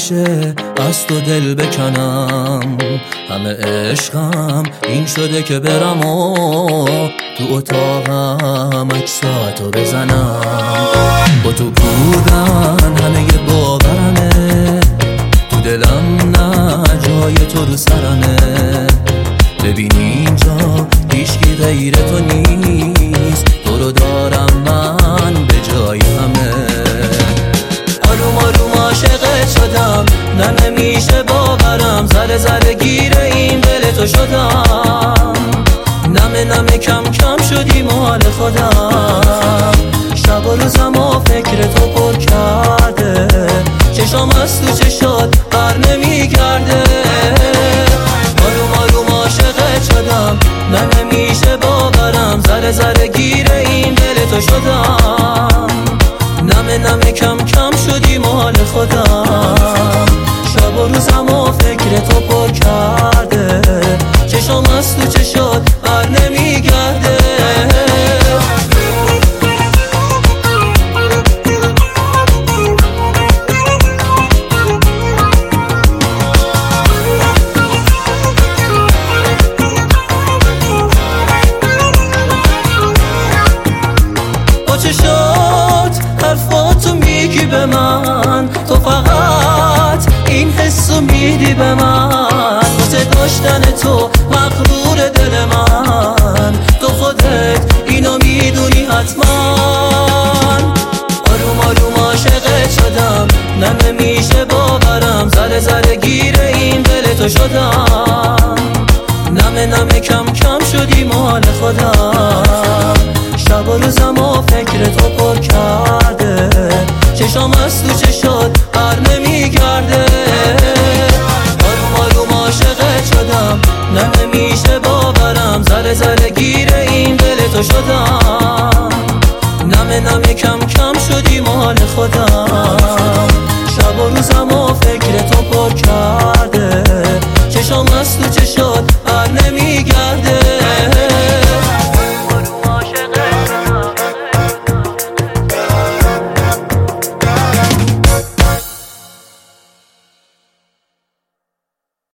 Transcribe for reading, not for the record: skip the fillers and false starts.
میشه از تو دل بکنم، همه عشقم این شده که برم و تو اتاقم عکساتو بزنم. با تو بودن همه باورمه، تو دلم نه جای تو رو سرمه. ببین اینجا هیچکی غیر تو نیست، تو رو دارم من به جای همه. آروم آروم عاشقت شدم، نه نمیشه باورم، ذره ذره گیر این دل تو شدم. نمه نمه کم کم شدی مال خودم، شب و روزم و فکر تو پر کرده، چشام از تو چشات بر نمیگرده. آروم آروم عاشقت شدم، نه نمیشه باورم، ذره ذره گیر این دل تو شدم. نمه نمه کم کم شدی مال خودم، شب و روزم و فکر تو پر کرده، چشام از تو چشات بر نمیگرده. با چشات حرفاتو میگی به من، تو فقط این حسو میدی به من. واسه داشتن تو مغرور دل من، تو خودت اینو میدونی حتما. آروم آروم عاشقت شدم، نه نمیشه باورم، ذره ذره گیر این دل تو شدم. نمه نمه کم کم شدی مال خودم، شب و روزم و فکر تو پر کرده، چشام از تو چشات بر نمیگرده. آروم آروم عاشقت شدم، نه نمیشه باورم، ذره ذره گیر این دل تو شدم. نمه نمه کم کم شدی مال خودم، شب و روزم و فکر تو پر کرده، چشام از تو